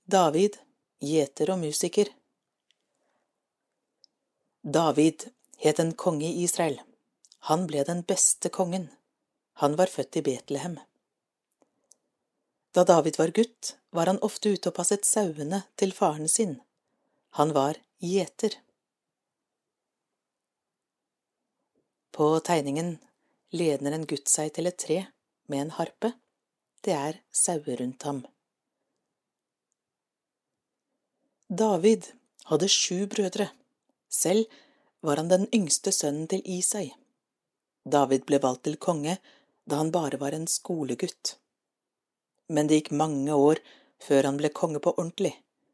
David, gjeter og musiker. David het en konge i Israel. Han ble den beste kongen. Han var født i Betlehem. Da David var gutt, var han ofte ute og passet sauene til faren sin. Han var gjeter. På tegningen lener en gutt seg til et tre med en harpe. Det er sauer rundt ham. David hadde 7 brødre. Selv var han den yngste sønnen til Isai. David ble valgt til konge da han bare var en skolegutt. Men det gikk mange år før han ble konge på ordentlig.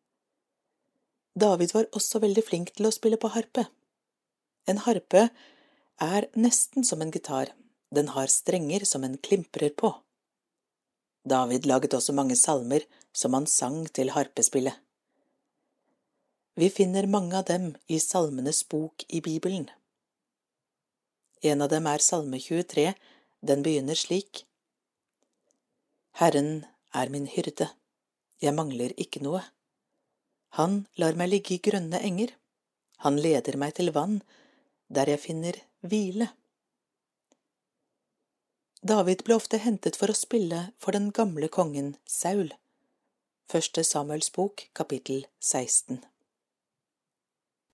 David var også veldig flink til å spille på harpe. En harpe er nesten som en gitar. Den har strenger som en klimprer på. David laget også mange salmer som han sang til harpespillet. Vi finner mange av dem i Salmenes bok i Bibelen. En av dem er Salme 23, den begynner slik: Herren er min hyrde, jeg mangler ikke noe. Han lar meg ligge i grønne enger, han leder meg til vann, der jeg finner hvile. David ble ofte hentet for å spille for den gamle kongen Saul. 1. Samuels bok, kapittel 16.